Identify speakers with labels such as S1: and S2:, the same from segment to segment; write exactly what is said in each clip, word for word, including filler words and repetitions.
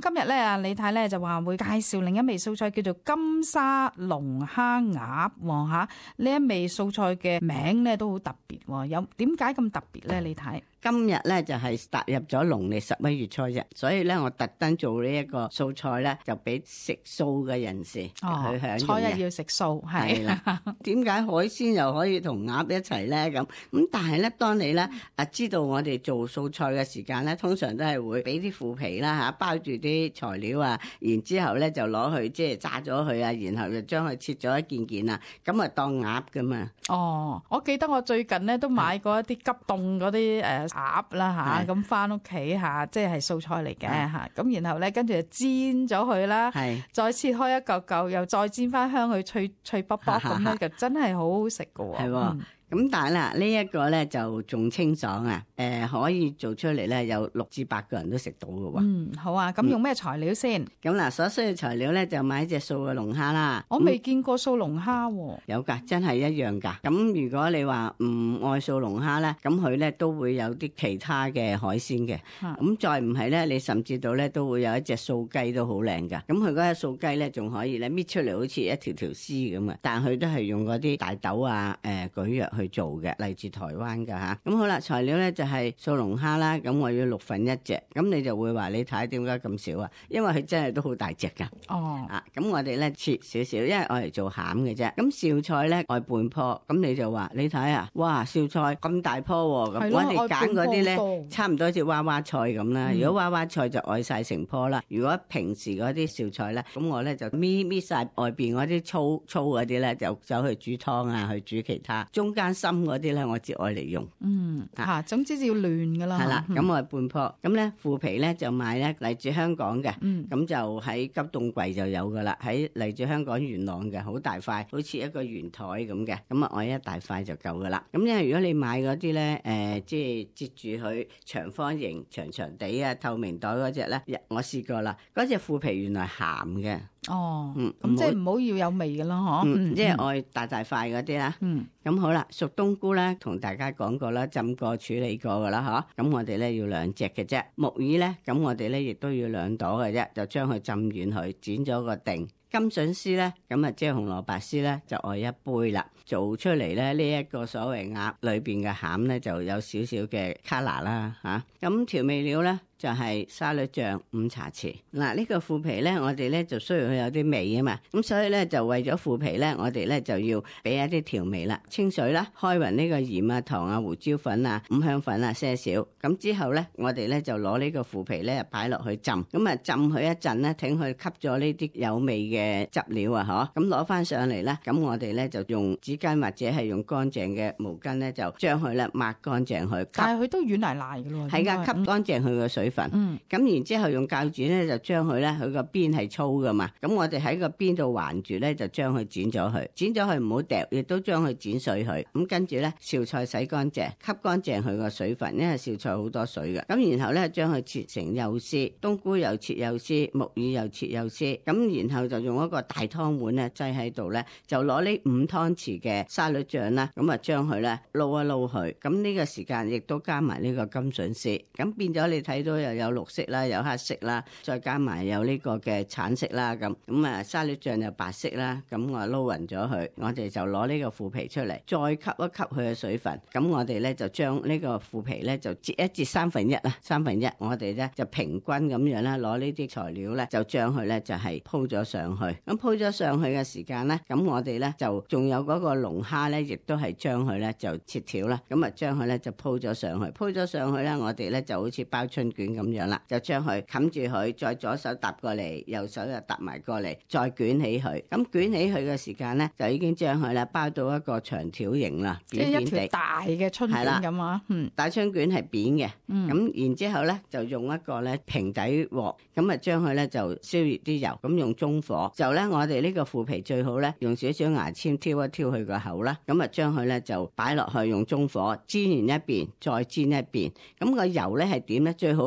S1: 今日咧啊，李太咧就話會介紹另一味素菜叫做金沙龍蝦鴨喎嚇。呢一味素菜嘅名咧都好特別喎，有點解咁特別咧？李太？
S2: 今日咧就係踏入咗農曆十一月初一，所以咧我特登做呢一個素菜咧，就俾食素嘅人士去享用嘅。
S1: 初一要食素係
S2: 啦。點解海鮮又可以同鴨一齊咧？咁咁但係咧，當你咧啊知道我哋做素菜嘅時間咧，通常都係會俾啲腐皮啦嚇，包住啲材料啊，然之後咧就攞去即係炸咗佢啊，然後就將佢切咗一件件啊，咁啊當鴨噶嘛。
S1: 哦，我記得我最近咧都買過一啲急凍嗰啲誒鴨啦嚇，咁翻屋企嚇，即係素菜嚟嘅嚇，咁然後咧跟住就煎咗佢啦，再切開一嚿嚿，又再煎翻香佢脆脆卜卜咁咧，就真係好好食㗎喎。係喎。
S2: 咁但係啦，呢一個咧就仲清爽啊！誒、呃，可以做出嚟咧，有六至八個人都食到㗎喎。
S1: 嗯，好啊。咁用咩材料先？咁、
S2: 嗯、嗱，所需要材料咧就買一隻素嘅龍蝦啦。
S1: 我未見過素龍蝦喎、啊。
S2: 有噶，真係一樣噶。咁如果你話唔愛素龍蝦咧，咁佢咧都會有啲其他嘅海鮮嘅。咁、嗯、再唔係咧，你甚至到咧都會有一隻素雞都好靚噶。咁佢嗰隻素雞咧仲可以咧搣出嚟好似一條條絲咁啊，但係佢都係用嗰啲大豆啊、誒、呃、蒟蒻去做嘅，嚟自台灣噶吓。咁好啦，材料咧就係素龍蝦啦，咁我要六份一隻，咁你就會話你睇點解咁少啊？因為佢真係都好大隻噶。哦，啊，咁我哋咧切少少，因為我嚟做餡嘅啫。咁紹菜咧愛半棵，咁你就話你睇啊，哇，紹菜咁大棵喎，咁我哋揀嗰啲咧差唔多好似娃娃菜咁啦。如果娃娃菜就愛晒成棵啦，如果平時嗰啲紹菜咧，咁我咧就搣搣晒外邊嗰啲粗粗嗰啲咧，就走去煮湯啊，去煮其他，中間深嗰啲咧，我只愛嚟用。嗯，吓、啊，
S1: 總之要亂噶啦。
S2: 係啦，咁、嗯、我半棵，咁咧腐皮咧就買咧嚟自香港嘅，咁、嗯、就喺急凍櫃就有噶啦，喺嚟自香港元朗嘅，好大塊，好似一個圓台咁嘅，咁啊我一大塊就夠噶啦。咁因為如果你買嗰啲咧，誒、呃，即係接住佢長方形、長長地啊、透明袋嗰隻咧，我試過啦，嗰隻腐皮原來鹹嘅。哦，嗯，
S1: 咁即係唔好要有味噶啦，嗬、
S2: 嗯，即係愛大大塊嗰啲啦。嗯，咁好啦，熟冬菇咧，同大家講過啦，浸過處理過噶啦，嗬。咁我哋咧要兩隻嘅啫，木耳咧，咁我哋咧亦都要兩朵嘅啫，就將佢浸軟佢，剪咗個定。金筍絲咧，咁啊即係紅蘿蔔絲咧，就愛一杯啦。做出嚟咧，呢、這、一個所謂鴨裏邊嘅餡咧，就有少少嘅卡拿啦，吓、啊。咁調味料咧就係、是、沙律醬五茶匙。嗱，呢個腐皮咧，我哋咧就需要佢有啲味啊嘛。咁所以咧就為咗腐皮咧，我哋咧就要俾一啲調味啦，清水啦，開勻呢個鹽啊、糖啊、胡椒粉啊、五香粉啊些少。咁之後咧，我哋咧就攞呢個腐皮咧擺落去浸，咁啊浸佢一陣咧，等佢吸咗呢啲有味嘅汁料啊，嗬。咁攞翻上嚟咧，咁我哋咧就用紙巾或者係用乾淨嘅毛巾咧，就將佢咧抹乾淨佢。
S1: 但係佢都軟賴賴嘅咯。
S2: 係噶，吸乾淨佢個水分。嗯。咁然之後用鉸剪咧，就將佢咧，佢個邊係粗噶嘛。咁我哋喺個邊度環住咧，就將佢剪咗佢。剪咗佢唔好掉，亦都將佢剪碎佢。咁跟住咧，紹菜洗乾淨，吸乾淨佢個水分，因為紹菜好多水嘅。咁然後咧，將佢切成幼絲，冬菇又切幼絲，木耳又切幼絲。咁然後就用一個大湯碗咧，擠喺度咧，就攞呢五湯匙嘅沙律醬啦，咁啊將佢咧撈一撈佢。咁呢個時間亦都加埋呢個金筍絲，咁變咗你睇到又有綠色啦，有黑色啦，再加埋有呢個嘅橙色啦，咁咁啊沙律醬又白色啦，咁我撈勻咗佢，我哋就攞呢個腐皮出嚟，再吸一吸佢嘅水分，咁我哋咧就將呢個腐皮咧就折一折三分一啦，三分一，我哋咧就平均咁樣啦，攞呢啲材料咧就將佢咧就係鋪咗上去，咁鋪咗上去嘅時間咧，咁我哋咧就仲有嗰個龍蝦咧，亦都係將佢咧就切條啦，咁啊將佢咧就鋪咗上去，鋪咗上去咧，我哋咧就好似包春卷咁樣啦，就將佢冚住佢，再左手搭過嚟，右手又搭埋過嚟，再捲起佢。咁捲起佢嘅時間咧，就已經將佢咧包到一個長條形啦，扁扁地。即係一條大嘅春卷咁啊。嗯，大春卷係扁嘅。嗯。咁然之後咧，就用一個咧平底鑊，咁啊將佢咧就燒熱啲油，咁用中火。就咧我哋呢個腐皮最好咧，用少少牙籤挑一挑佢個口啦，咁啊將佢咧就擺落去用中火煎完一邊，再煎一邊。咁個油咧係點咧？最好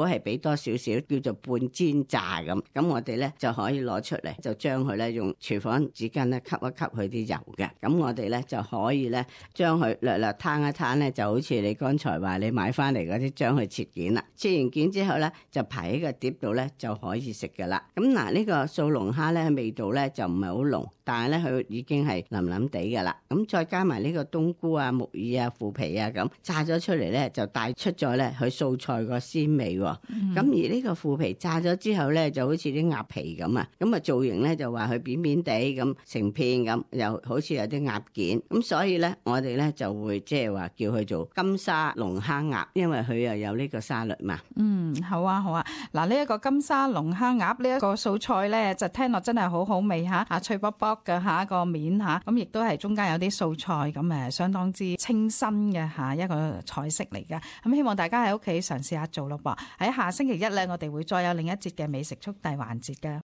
S2: 係俾多少少叫做半煎炸咁，咁我哋咧就可以攞出嚟，就將佢咧用廚房紙巾咧吸一吸佢啲油嘅。咁我哋咧就可以咧將佢略略攤一攤咧，就好似你剛才話你買翻嚟嗰啲，將佢切件啦。切完件之後咧，就排喺個碟度咧就可以食噶啦。咁嗱，呢個素龍蝦咧味道咧就唔係好濃，但係咧佢已經係腍腍地噶啦。咁再加埋呢個冬菇啊、木耳啊、腐皮啊咁炸咗出嚟咧，就帶出咗咧佢素菜個鮮味。咁、嗯、而呢個腐皮炸咗之後咧，就好似啲鴨皮咁啊。咁啊造型咧就話佢扁扁地咁成片咁，又好似有啲鴨件。咁所以咧我哋咧就會即係話叫佢做金沙龍蝦鴨，因為佢又有呢個沙律嘛。
S1: 嗯，好啊好啊。嗱，呢一個金沙龍蝦鴨呢一個素菜咧，就聽落真係好好味吓，啊脆卜卜嘅吓個面吓，咁亦都係中間有啲素菜，咁誒相當之清新嘅吓一個菜式嚟㗎。咁希望大家喺屋企嘗試下做咯噃。喺下星期一咧，我哋會再有另一節嘅美食速遞環節㗎。